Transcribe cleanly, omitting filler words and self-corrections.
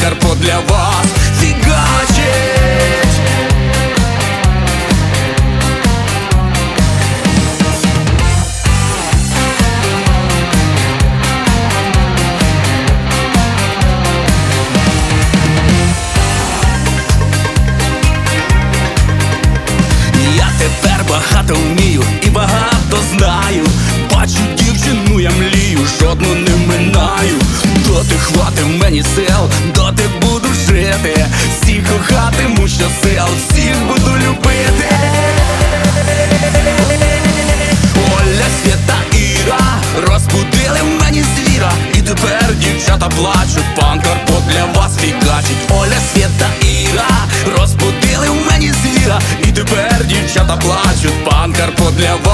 Карпо для вас фігачить. Я тепер багато вмію і багато знаю. Бачу дівчину, я млію, жодну не минаю. Доти хватить мені сил, доти буду жити. Всіх кохатиму щосил, всіх буду любити. Оля, Свята, Іра розбудили мені звіра. І тепер дівчата плачуть, пан Карпо для вас фігачить. Оля, Свята, Іра розбудили в мені звіра. І тепер дівчата плачуть, пан Карпо для вас